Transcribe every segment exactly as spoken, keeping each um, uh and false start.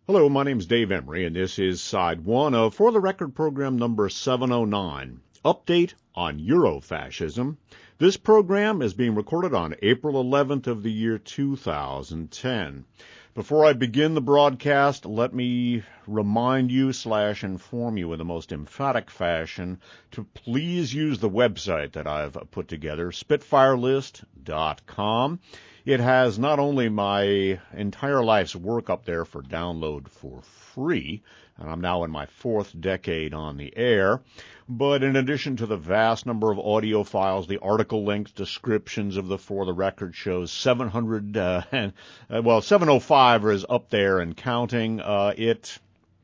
Hello, my name is Dave Emery, and this is side one of For the Record program number seven oh nine, Update on Eurofascism. This program is being recorded on April eleventh of the year two thousand ten. Before I begin the broadcast, let me remind you slash inform you in the most emphatic fashion to please use the website that I've put together, spitfire list dot com. It has not only my entire life's work up there for download for free, and I'm now in my fourth decade on the air, but in addition to the vast number of audio files, the article links, descriptions of the For the Record shows, seven hundred, uh, and, uh, well, seven oh five is up there and counting. Uh, it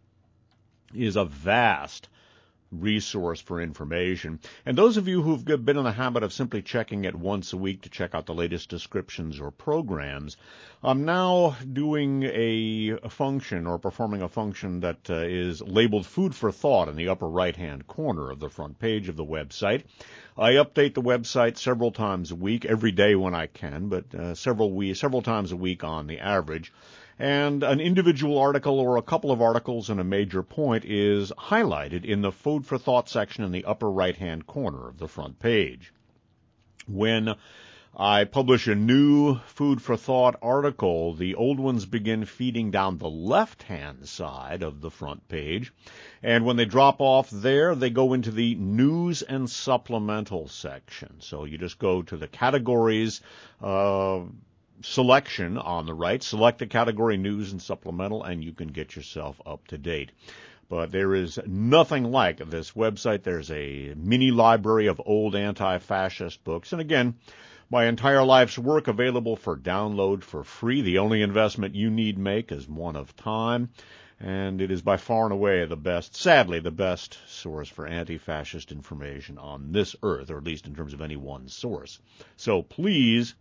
is a vast resource for information. And those of you who've been in the habit of simply checking it once a week to check out the latest descriptions or programs, I'm now doing a, a function or performing a function that uh, is labeled Food for Thought in the upper right-hand corner of the front page of the website. I update the website several times a week, every day when I can, but uh, several we several times a week on the average. And an individual article or a couple of articles in a major point is highlighted in the Food for Thought section in the upper right-hand corner of the front page. When I publish a new Food for Thought article, the old ones begin feeding down the left-hand side of the front page. And when they drop off there, they go into the News and Supplemental section. So you just go to the categories, uh, selection on the right, select the category News and Supplemental, and you can get yourself up to date. But there is nothing like this website. There's a mini library of old anti-fascist books. And again, my entire life's work available for download for free. The only investment you need make is one of time. And it is by far and away the best, sadly, the best source for anti-fascist information on this earth, or at least in terms of any one source. So please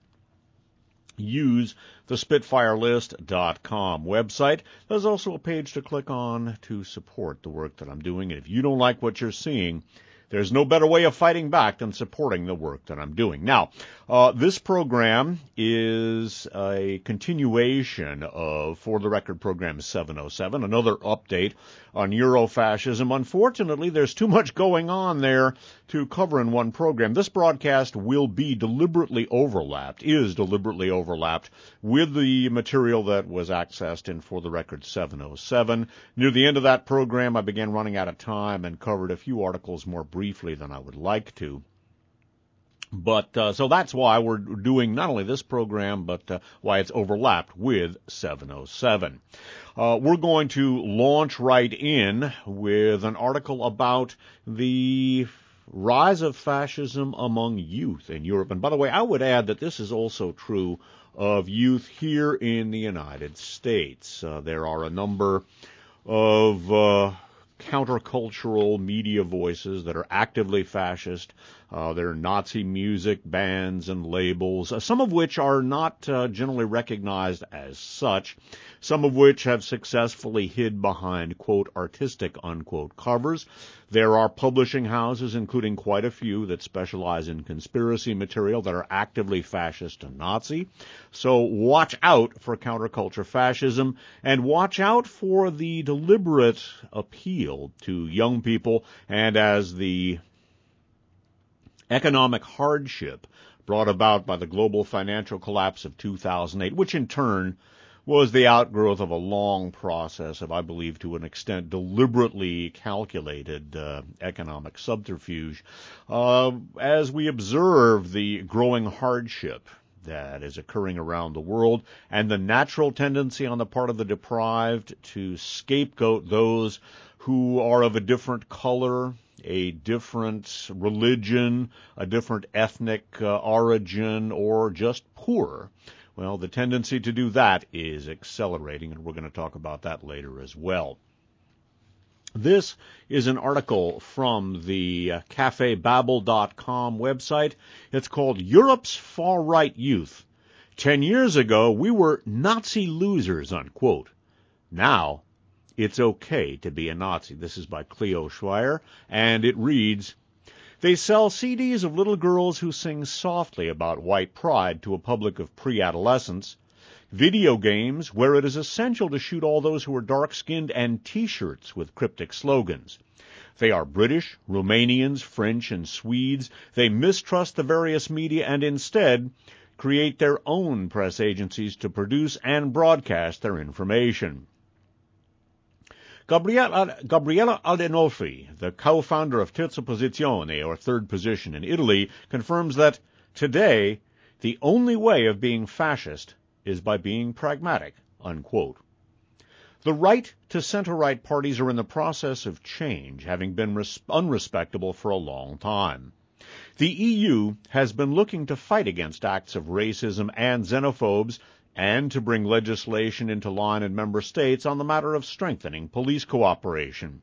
use the spitfire list dot com website. There's also a page to click on to support the work that I'm doing. And if you don't like what you're seeing, there's no better way of fighting back than supporting the work that I'm doing. Now, uh, this program is a continuation of For the Record program seven oh seven, another update on Eurofascism. Unfortunately, there's too much going on there to cover in one program. This broadcast will be deliberately overlapped, is deliberately overlapped with the material that was accessed in For the Record seven oh seven. Near the end of that program, I began running out of time and covered a few articles more briefly than I would like to. But uh, so that's why we're doing not only this program, but uh, why it's overlapped with seven oh seven. Uh, we're going to launch right in with an article about the rise of fascism among youth in Europe. And by the way, I would add that this is also true of youth here in the United States. Uh, there are a number of uh, countercultural media voices that are actively fascist. Uh, there are Nazi music, bands, and labels, uh, some of which are not uh, generally recognized as such, some of which have successfully hid behind, quote, artistic, unquote, covers. There are publishing houses, including quite a few, that specialize in conspiracy material that are actively fascist and Nazi. So watch out for counterculture fascism, and watch out for the deliberate appeal to young people, and as the economic hardship brought about by the global financial collapse of two thousand eight, which in turn was the outgrowth of a long process of, I believe, to an extent, deliberately calculated uh, economic subterfuge. Uh, as we observe the growing hardship that is occurring around the world, and the natural tendency on the part of the deprived to scapegoat those who are of a different color, a different religion, a different ethnic uh, origin, or just poor. Well, the tendency to do that is accelerating, and we're going to talk about that later as well. This is an article from the uh, cafe babel dot com website. It's called Europe's Far-Right Youth. Ten years ago, we were Nazi losers, unquote. Now, it's okay to be a Nazi. This is by Cleo Schreier, and it reads, they sell C Ds of little girls who sing softly about white pride to a public of pre-adolescents. video games, where it is essential to shoot all those who are dark-skinned, and T-shirts with cryptic slogans. They are British, Romanians, French, and Swedes. They mistrust the various media and instead create their own press agencies to produce and broadcast their information. Gabriella, Gabriella Adenolfi, the co-founder of Terza Posizione, or Third Position in Italy, confirms that today the only way of being fascist is by being pragmatic, unquote. The right to center-right parties are in the process of change, having been res- unrespectable for a long time. The E U has been looking to fight against acts of racism and xenophobes and to bring legislation into line in member states on the matter of strengthening police cooperation.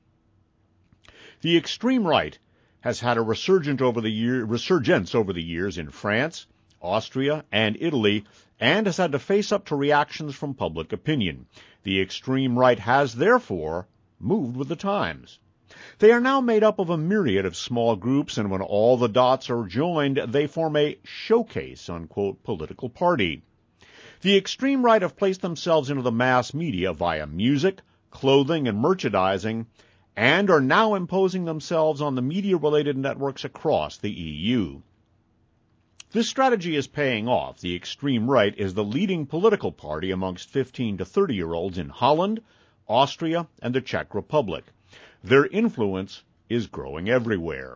The extreme right has had a resurgence over the, year, resurgence over the years in France, Austria, and Italy, and has had to face up to reactions from public opinion. The extreme right has, therefore, moved with the times. They are now made up of a myriad of small groups, and when all the dots are joined, they form a showcase, unquote, political party. The extreme right have placed themselves into the mass media via music, clothing, and merchandising, and are now imposing themselves on the media-related networks across the E U. This strategy is paying off. The extreme right is the leading political party amongst fifteen to thirty-year-olds in Holland, Austria, and the Czech Republic. Their influence is growing everywhere.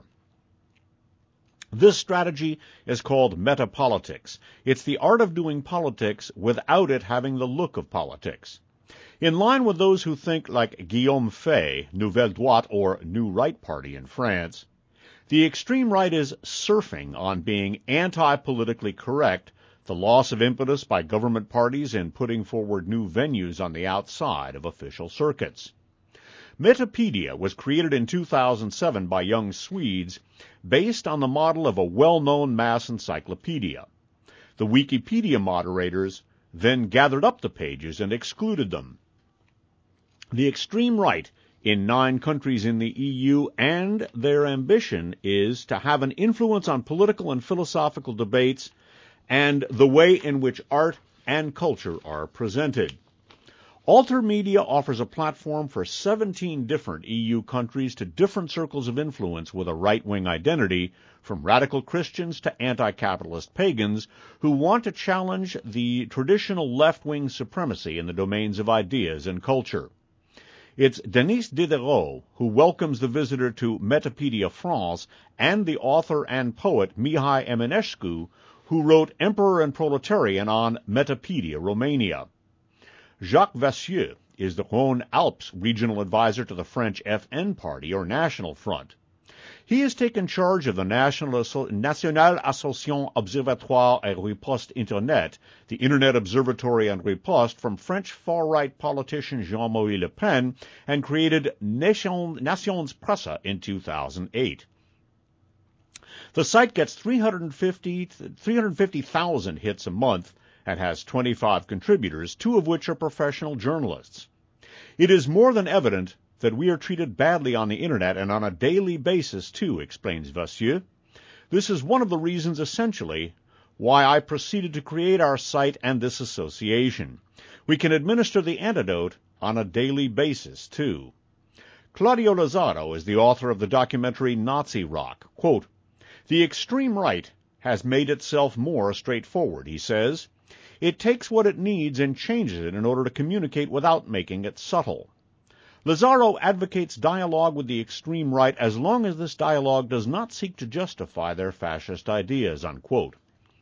This strategy is called metapolitics. It's the art of doing politics without it having the look of politics. In line with those who think like Guillaume Fay, Nouvelle Droite, or New Right Party in France, the extreme right is surfing on being anti-politically correct, the loss of impetus by government parties in putting forward new venues on the outside of official circuits. Metapedia was created in two thousand seven by young Swedes based on the model of a well-known mass encyclopedia. The Wikipedia moderators then gathered up the pages and excluded them. The extreme right in nine countries in the E U and their ambition is to have an influence on political and philosophical debates and the way in which art and culture are presented. Alter Media offers a platform for seventeen different E U countries to different circles of influence with a right-wing identity, from radical Christians to anti-capitalist pagans who want to challenge the traditional left-wing supremacy in the domains of ideas and culture. It's Denise Diderot who welcomes the visitor to Metapedia France and the author and poet Mihai Eminescu, who wrote Emperor and Proletarian on Metapedia Romania. Jacques Vassieux is the Rhône-Alpes regional advisor to the French F N Party, or National Front. He has taken charge of the National Asso- Nationale Association Observatoire et Riposte Internet, the Internet Observatory and Riposte, from French far-right politician Jean-Marie Le Pen, and created Nation, Nations Presse in two thousand eight. The site gets three hundred fifty thousand hits a month and has twenty-five contributors, two of which are professional journalists. It is more than evident that we are treated badly on the Internet and on a daily basis, too, explains Vassieux. This is one of the reasons, essentially, why I proceeded to create our site and this association. We can administer the antidote on a daily basis, too. Claudio Lazzaro is the author of the documentary Nazi Rock. Quote, "The extreme right has made itself more straightforward," he says. "It takes what it needs and changes it in order to communicate without making it subtle." Lazzaro advocates dialogue with the extreme right as long as this dialogue does not seek to justify their fascist ideas, unquote.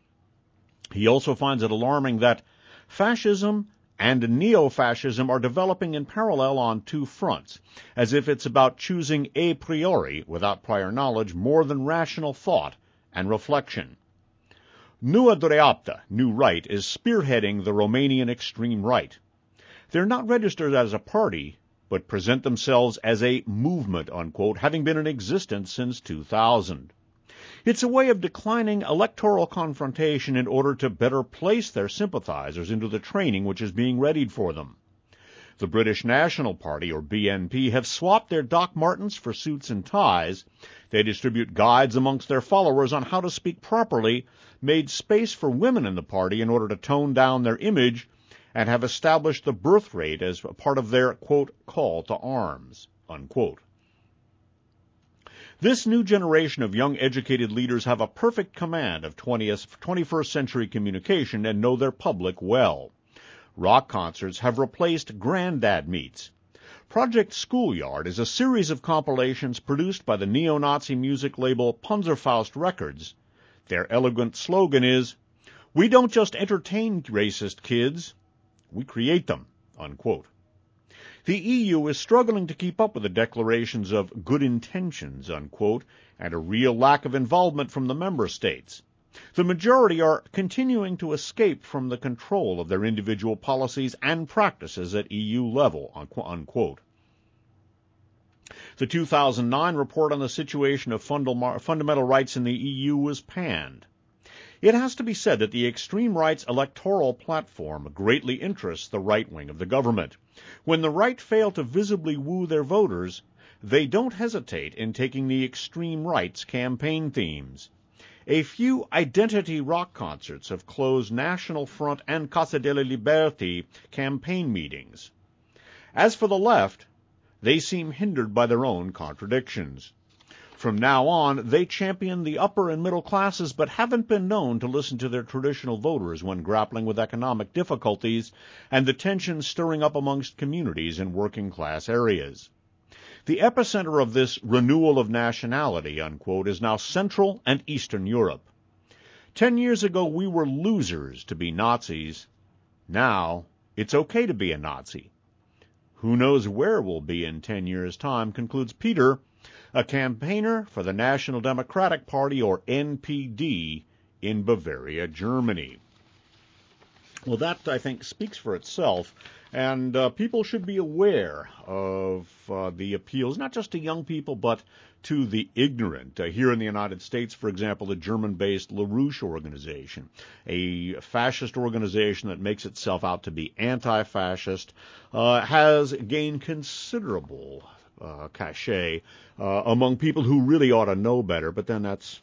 He also finds it alarming that fascism and neo-fascism are developing in parallel on two fronts, as if it's about choosing a priori, without prior knowledge, more than rational thought and reflection. Noua Dreapta, New Right, is spearheading the Romanian extreme right. They're not registered as a party, but present themselves as a movement, unquote, having been in existence since two thousand. It's a way of declining electoral confrontation in order to better place their sympathizers into the training which is being readied for them. The British National Party, or B N P, have swapped their Doc Martens for suits and ties. They distribute guides amongst their followers on how to speak properly, made space for women in the party in order to tone down their image, and have established the birth rate as a part of their, quote, call to arms, unquote. This new generation of young educated leaders have a perfect command of twentieth, twenty-first century communication and know their public well. Rock concerts have replaced granddad meets. Project Schoolyard is a series of compilations produced by the neo-Nazi music label Panzerfaust Records. Their elegant slogan is, "We don't just entertain racist kids, we create them," unquote. The E U is struggling to keep up with the declarations of good intentions, unquote, and a real lack of involvement from the member states. The majority are continuing to escape from the control of their individual policies and practices at E U level, unquote. The two thousand nine report on the situation of fundamental rights in the E U was panned. It has to be said that the extreme right's electoral platform greatly interests the right wing of the government. When the right fail to visibly woo their voters, they don't hesitate in taking the extreme right's campaign themes. A few identity rock concerts have closed National Front and Casa de la Liberté campaign meetings. As for the left, they seem hindered by their own contradictions. From now on, they champion the upper and middle classes but haven't been known to listen to their traditional voters when grappling with economic difficulties and the tensions stirring up amongst communities in working-class areas. The epicenter of this renewal of nationality, unquote, is now Central and Eastern Europe. Ten years ago, we were losers to be Nazis. Now, it's okay to be a Nazi. Who knows where we'll be in ten years' time, concludes Peter, a campaigner for the National Democratic Party, or N P D, in Bavaria, Germany. Well, that, I think, speaks for itself, and uh, people should be aware of uh, the appeals, not just to young people, but to the ignorant. Uh, here in the United States, for example, the German-based LaRouche organization, a fascist organization that makes itself out to be anti-fascist, uh, has gained considerable Uh, cachet uh, among people who really ought to know better, but then that's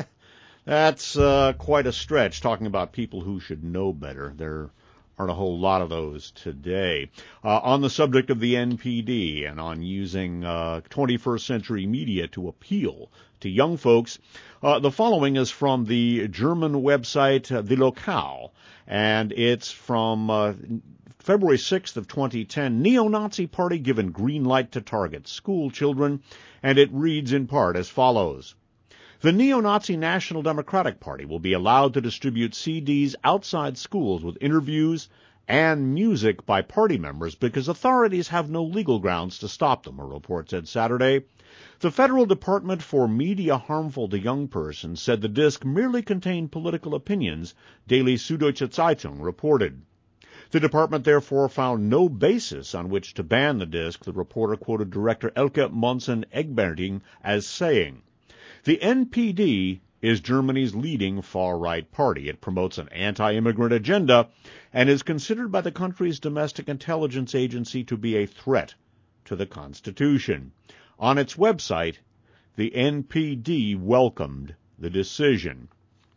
that's uh, quite a stretch, talking about people who should know better. There aren't a whole lot of those today. Uh, on the subject of the N P D and on using uh, twenty-first century media to appeal to young folks, uh, the following is from the German website uh, The Lokal, and it's from uh, February sixth of twenty ten, Neo-Nazi Party given green light to target school children, and it reads in part as follows. The Neo-Nazi National Democratic Party will be allowed to distribute C Ds outside schools with interviews and music by party members because authorities have no legal grounds to stop them, a report said Saturday. The Federal Department for Media Harmful to Young Persons said the disc merely contained political opinions, Daily Süddeutsche Zeitung reported. The department therefore found no basis on which to ban the disc, the reporter quoted director Elke Monson-Egberting as saying. The N P D is Germany's leading far-right party. It promotes an anti-immigrant agenda and is considered by the country's domestic intelligence agency to be a threat to the Constitution. On its website, the N P D welcomed the decision.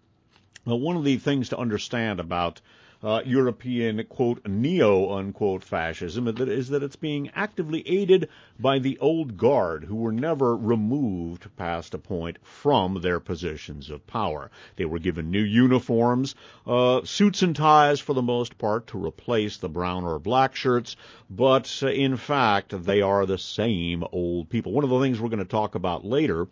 Well, one of the things to understand about Uh, European, quote, neo, unquote, fascism is that it's being actively aided by the old guard who were never removed past a point from their positions of power. They were given new uniforms, uh, suits and ties for the most part to replace the brown or black shirts, but uh, in fact they are the same old people. One of the things we're going to talk about later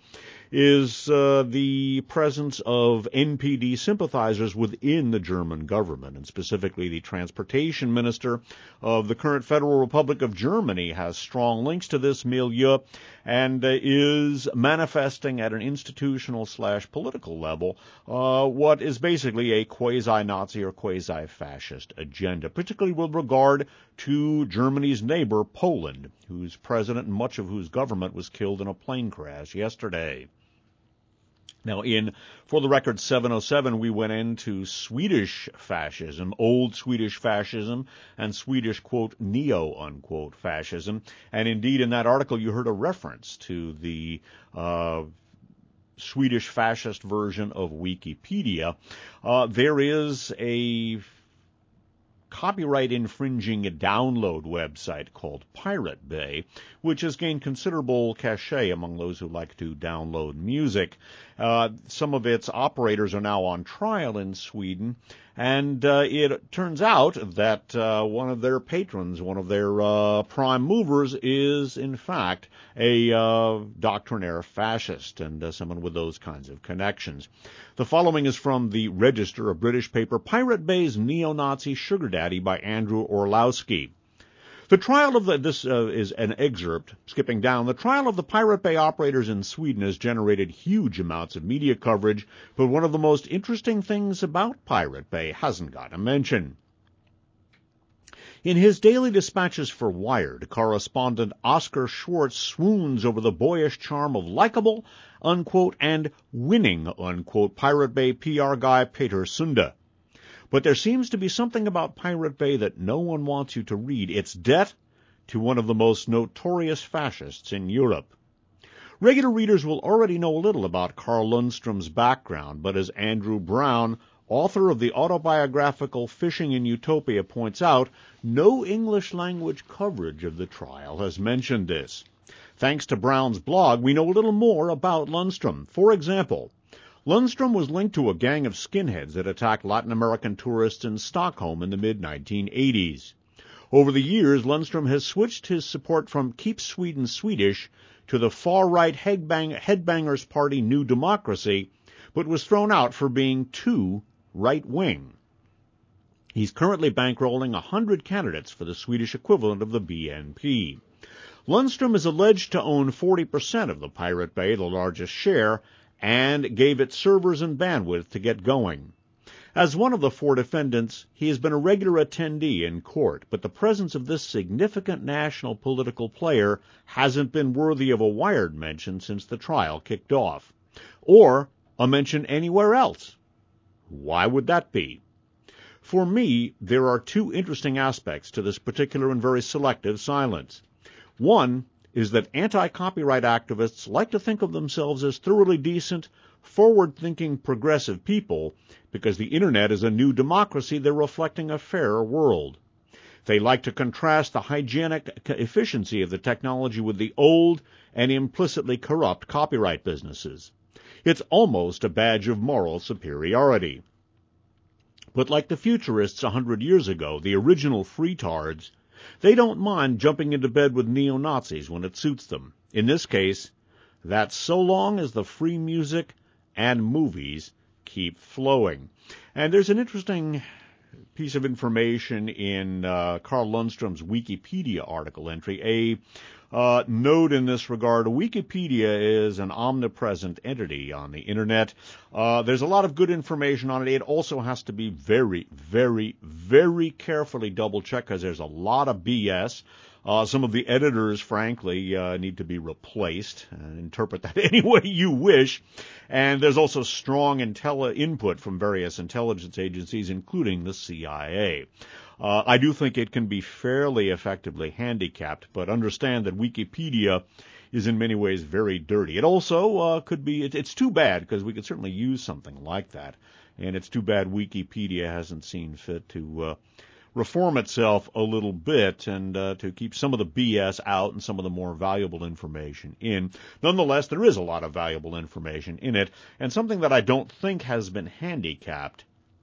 is uh, the presence of N P D sympathizers within the German government, and specifically the transportation minister of the current Federal Republic of Germany has strong links to this milieu and uh, is manifesting at an institutional slash political level uh, what is basically a quasi-Nazi or quasi-fascist agenda, particularly with regard to Germany's neighbor, Poland, whose president and much of whose government was killed in a plane crash yesterday. Now, in For the Record seven oh seven, we went into Swedish fascism, old Swedish fascism, and Swedish, quote, neo, unquote, fascism. And indeed, in that article, you heard a reference to the uh, Swedish fascist version of Wikipedia. Uh, there is a copyright infringing download website called Pirate Bay, which has gained considerable cachet among those who like to download music. Uh, some of its operators are now on trial in Sweden, and uh, it turns out that uh, one of their patrons, one of their uh, prime movers, is in fact a uh, doctrinaire fascist and uh, someone with those kinds of connections. The following is from the Register, a British paper, Pirate Bay's Neo-Nazi Sugar Daddy by Andrew Orlowski. The trial of the, this uh, is an excerpt, skipping down. The trial of the Pirate Bay operators in Sweden has generated huge amounts of media coverage, but one of the most interesting things about Pirate Bay hasn't got a mention. In his daily dispatches for Wired, correspondent Oscar Schwartz swoons over the boyish charm of likable, unquote, and winning, unquote, Pirate Bay P R guy Peter Sunde. But there seems to be something about Pirate Bay that no one wants you to read. Its debt to one of the most notorious fascists in Europe. Regular readers will already know a little about Carl Lundstrom's background, but as Andrew Brown, author of the autobiographical Fishing in Utopia, points out, no English-language coverage of the trial has mentioned this. Thanks to Brown's blog, we know a little more about Lundstrom. For example, Lundstrom was linked to a gang of skinheads that attacked Latin American tourists in Stockholm in the mid nineteen eighties. Over the years, Lundstrom has switched his support from Keep Sweden Swedish to the far-right headbang- headbangers party New Democracy, but was thrown out for being too right-wing. He's currently bankrolling one hundred candidates for the Swedish equivalent of the B N P. Lundstrom is alleged to own forty percent of the Pirate Bay, the largest share, and gave it servers and bandwidth to get going. As one of the four defendants, he has been a regular attendee in court, but the presence of this significant national political player hasn't been worthy of a Wired mention since the trial kicked off, or a mention anywhere else. Why would that be? For me, there are two interesting aspects to this particular and very selective silence. One is that anti-copyright activists like to think of themselves as thoroughly decent, forward-thinking, progressive people because the Internet is a new democracy they're reflecting a fairer world. They like to contrast the hygienic efficiency of the technology with the old and implicitly corrupt copyright businesses. It's almost a badge of moral superiority. But like the futurists a hundred years ago, the original freetards, they don't mind jumping into bed with neo-Nazis when it suits them. In this case, that's so long as the free music and movies keep flowing. And there's an interesting piece of information in uh, Carl Lundstrom's Wikipedia article entry. A uh, note in this regard, Wikipedia is an omnipresent entity on the Internet. Uh, there's a lot of good information on it. It also has to be very, very, very carefully double-checked because there's a lot of B S. Uh, some of the editors, frankly, uh, need to be replaced. Uh, interpret that any way you wish. And there's also strong intel- input from various intelligence agencies, including the C I A. Uh, I do think it can be fairly effectively handicapped, but understand that Wikipedia is in many ways very dirty. It also uh, could be, it, it's too bad because we could certainly use something like that. And it's too bad Wikipedia hasn't seen fit to uh, reform itself a little bit and uh, to keep some of the B S out and some of the more valuable information in. Nonetheless, there is a lot of valuable information in it, and something that I don't think has been handicapped,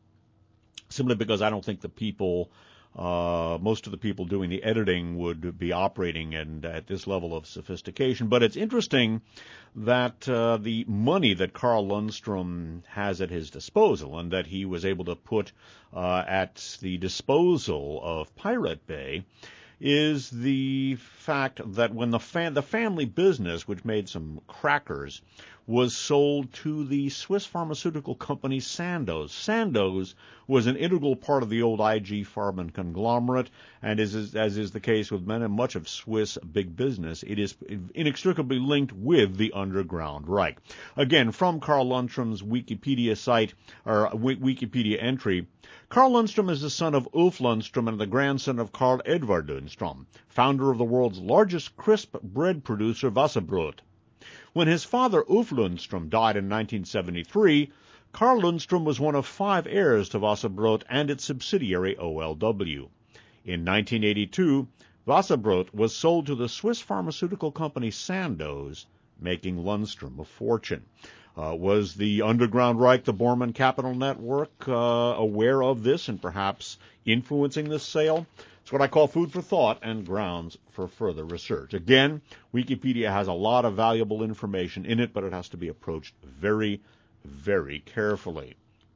simply because I don't think the people, uh, most of the people doing the editing would be operating and at this level of sophistication. But it's interesting that uh, the money that Carl Lundstrom has at his disposal and that he was able to put uh, at the disposal of Pirate Bay is the fact that when the, fa- the family business, which made some crackers, was sold to the Swiss pharmaceutical company Sandoz. Sandoz was an integral part of the old I G Farben conglomerate, and as is, as is the case with many, much of Swiss big business, it is inextricably linked with the Underground Reich. Again, from Carl Lundstrom's Wikipedia site, or Wikipedia entry, Carl Lundstrom is the son of Ulf Lundstrom and the grandson of Carl Edvard Lundstrom, founder of the world's largest crisp bread producer, Wasserbrot. When his father, Ulf Lundstrom, died in nineteen seventy-three, Carl Lundstrom was one of five heirs to Wasserbrot and its subsidiary O L W. In nineteen eighty-two, Wasserbrot was sold to the Swiss pharmaceutical company Sandoz, making Lundstrom a fortune. Uh, was the Underground Reich, the Bormann Capital Network, uh, aware of this and perhaps influencing this sale? It's what I call food for thought and grounds for further research. Again, Wikipedia has a lot of valuable information in it, but it has to be approached very, very carefully.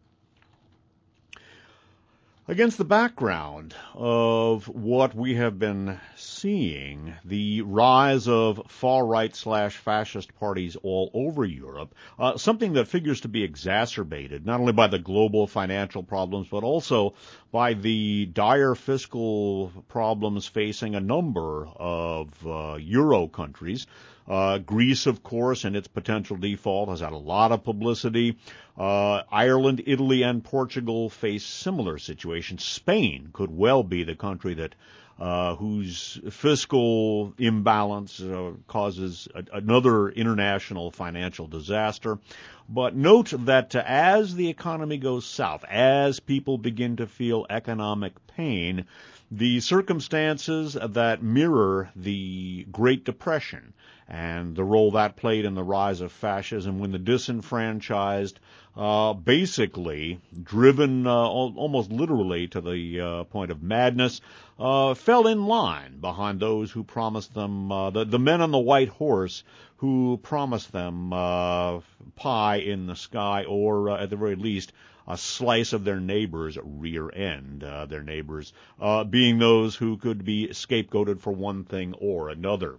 Against the background of what we have been seeing, the rise of far-right slash fascist parties all over Europe, uh, something that figures to be exacerbated not only by the global financial problems, but also by the dire fiscal problems facing a number of uh, Euro countries. Uh, Greece, of course, and its potential default has had a lot of publicity. Uh, Ireland, Italy, and Portugal face similar situations. Spain could well be the country that uh, whose fiscal imbalance uh, causes a, another international financial disaster. But note that uh, as the economy goes south, as people begin to feel economic pain, the circumstances that mirror the Great Depression and the role that played in the rise of fascism when the disenfranchised, uh, basically driven uh, al- almost literally to the uh, point of madness, uh, fell in line behind those who promised them, uh, the, the men on the white horse who promised them uh, pie in the sky or, uh, at the very least, a slice of their neighbor's rear end, uh, their neighbors uh, being those who could be scapegoated for one thing or another.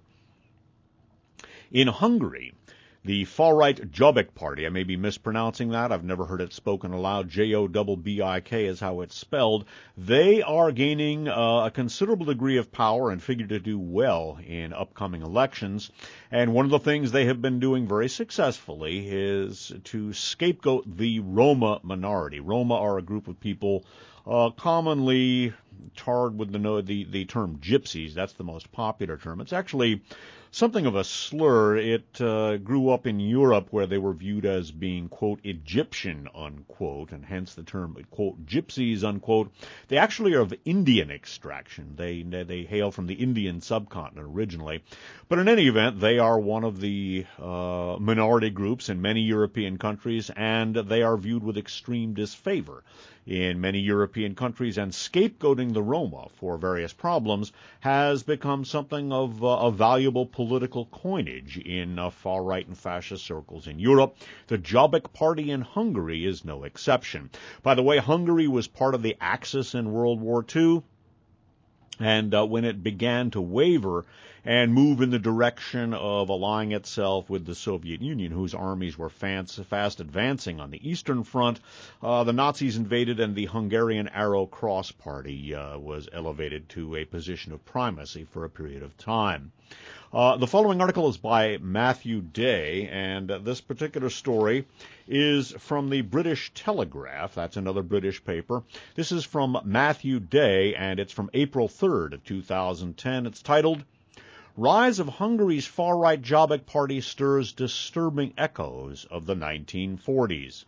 In Hungary, the far-right Jobbik Party, I may be mispronouncing that, I've never heard it spoken aloud, J O B B I K is how it's spelled, they are gaining uh, a considerable degree of power and figure to do well in upcoming elections. And one of the things they have been doing very successfully is to scapegoat the Roma minority. Roma are a group of people uh, commonly tarred with the, the, the term gypsies. That's the most popular term. It's actually something of a slur. It uh, grew up in Europe where they were viewed as being, quote, Egyptian, unquote, and hence the term, quote, gypsies, unquote. They actually are of Indian extraction. They, they hail from the Indian subcontinent originally. But in any event, they are one of the uh, minority groups in many European countries, and they are viewed with extreme disfavor in many European countries, and scapegoating the Roma for various problems has become something of uh, a valuable political coinage in uh, far-right and fascist circles in Europe. The Jobbik Party in Hungary is no exception. By the way, Hungary was part of the Axis in World War Two, and uh, when it began to waver and move in the direction of allying itself with the Soviet Union, whose armies were fast, fast advancing on the Eastern Front, uh, the Nazis invaded, and the Hungarian Arrow Cross Party uh, was elevated to a position of primacy for a period of time. Uh, the following article is by Matthew Day, and uh, this particular story is from the British Telegraph. That's another British paper. This is from Matthew Day, and it's from April third of two thousand ten. It's titled, Rise of Hungary's Far-Right Jobbik Party Stirs Disturbing Echoes of the nineteen forties.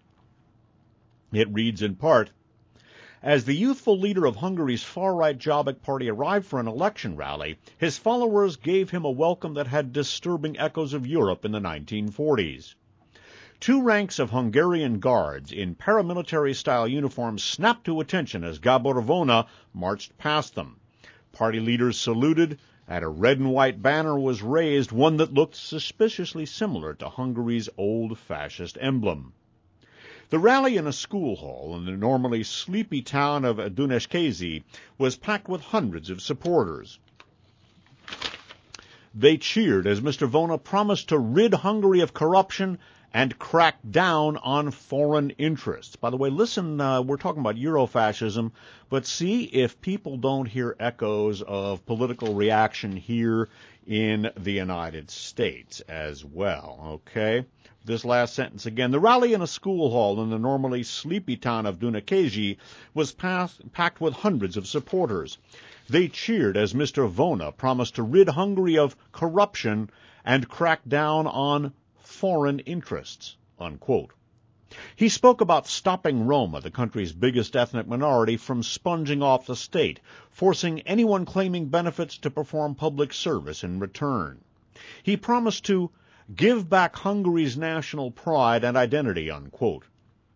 It reads in part, As the youthful leader of Hungary's far-right Jobbik Party arrived for an election rally, his followers gave him a welcome that had disturbing echoes of Europe in the nineteen forties. Two ranks of Hungarian guards in paramilitary-style uniforms snapped to attention as Gábor Vona marched past them. Party leaders saluted, and a red and white banner was raised, one that looked suspiciously similar to Hungary's old fascist emblem. The rally in a school hall in the normally sleepy town of Dunajskázi was packed with hundreds of supporters. They cheered as Mister Vona promised to rid Hungary of corruption and crack down on foreign interests. By the way, listen, uh, we're talking about Eurofascism, but see if people don't hear echoes of political reaction here in the United States as well, okay? This last sentence again. The rally in a school hall in the normally sleepy town of Dunakesi was pass- packed with hundreds of supporters. They cheered as Mister Vona promised to rid Hungary of corruption and crack down on foreign interests, unquote. He spoke about stopping Roma, the country's biggest ethnic minority, from sponging off the state, forcing anyone claiming benefits to perform public service in return. He promised to give back Hungary's national pride and identity, unquote.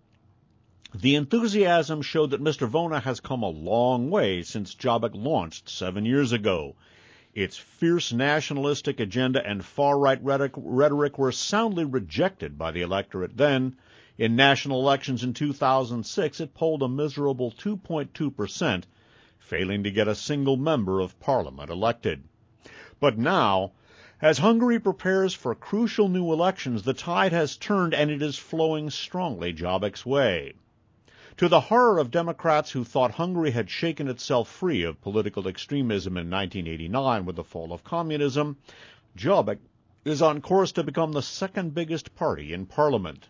The enthusiasm showed that Mister Vona has come a long way since Jobbik launched seven years ago. Its fierce nationalistic agenda and far-right rhetoric were soundly rejected by the electorate then. In national elections in two thousand six, it polled a miserable two point two percent, failing to get a single member of parliament elected. But now, as Hungary prepares for crucial new elections, the tide has turned and it is flowing strongly Jobbik's way. To the horror of Democrats who thought Hungary had shaken itself free of political extremism in nineteen eighty-nine with the fall of communism, Jobbik is on course to become the second biggest party in parliament.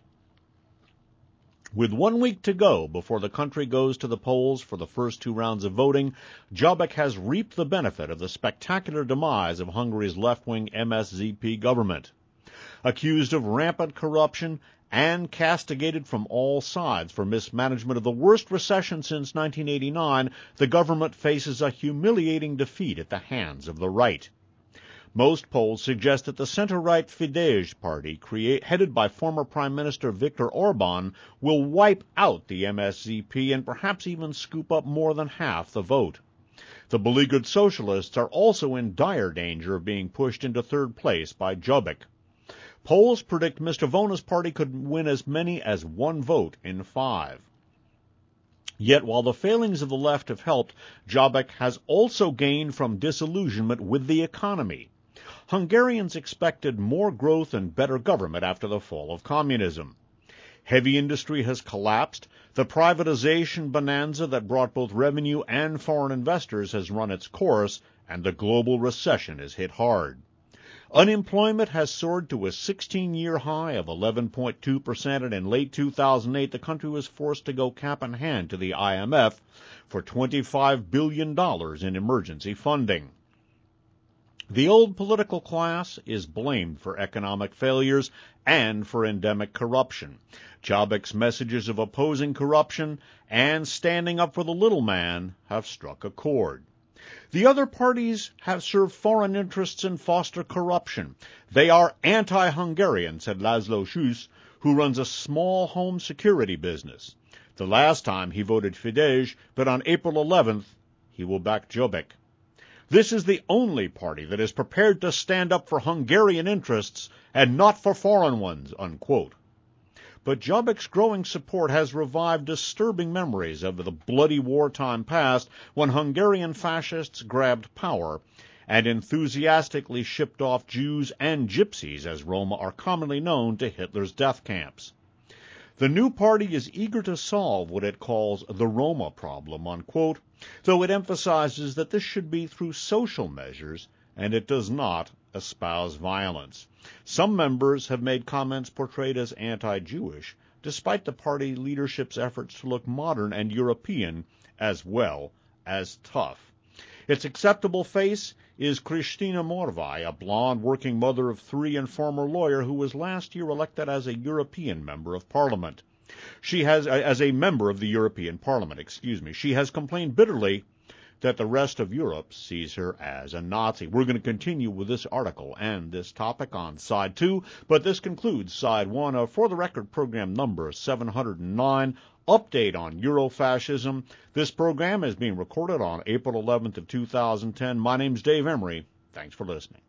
With one week to go before the country goes to the polls for the first two rounds of voting, Jobbik has reaped the benefit of the spectacular demise of Hungary's left-wing M S Z P government. Accused of rampant corruption and castigated from all sides for mismanagement of the worst recession since nineteen eighty-nine, the government faces a humiliating defeat at the hands of the right. Most polls suggest that the center-right Fidesz party, create, headed by former Prime Minister Viktor Orban, will wipe out the M S Z P and perhaps even scoop up more than half the vote. The beleaguered socialists are also in dire danger of being pushed into third place by Jobbik. Polls predict Mister Vona's party could win as many as one vote in five. Yet while the failings of the left have helped, Jobbik has also gained from disillusionment with the economy. Hungarians expected more growth and better government after the fall of communism. Heavy industry has collapsed, the privatization bonanza that brought both revenue and foreign investors has run its course, and the global recession is hit hard. Unemployment has soared to a sixteen-year high of eleven point two percent, and in late two thousand eight the country was forced to go cap in hand to the I M F for twenty-five billion dollars in emergency funding. The old political class is blamed for economic failures and for endemic corruption. Jobbik's messages of opposing corruption and standing up for the little man have struck a chord. The other parties have served foreign interests and foster corruption. They are anti-Hungarian, said Laszlo Schuss, who runs a small home security business. The last time he voted Fidesz, but on April eleventh he will back Jobbik. This is the only party that is prepared to stand up for Hungarian interests and not for foreign ones, unquote. But Jobbik's growing support has revived disturbing memories of the bloody wartime past when Hungarian fascists grabbed power and enthusiastically shipped off Jews and Gypsies, as Roma are commonly known, to Hitler's death camps. The new party is eager to solve what it calls the Roma problem, unquote, though it emphasizes that this should be through social measures, and it does not espouse violence. Some members have made comments portrayed as anti-Jewish, despite the party leadership's efforts to look modern and European as well as tough. Its acceptable face is Kristina Morvai, a blonde working mother of three and former lawyer who was last year elected as a European member of Parliament. She has, as a member of the European Parliament, excuse me, she has complained bitterly that the rest of Europe sees her as a Nazi. We're going to continue with this article and this topic on Side two, but this concludes Side one of For the Record program number seven hundred nine, Update on Eurofascism. This program is being recorded on April eleventh of two thousand ten. My name's Dave Emery. Thanks for listening.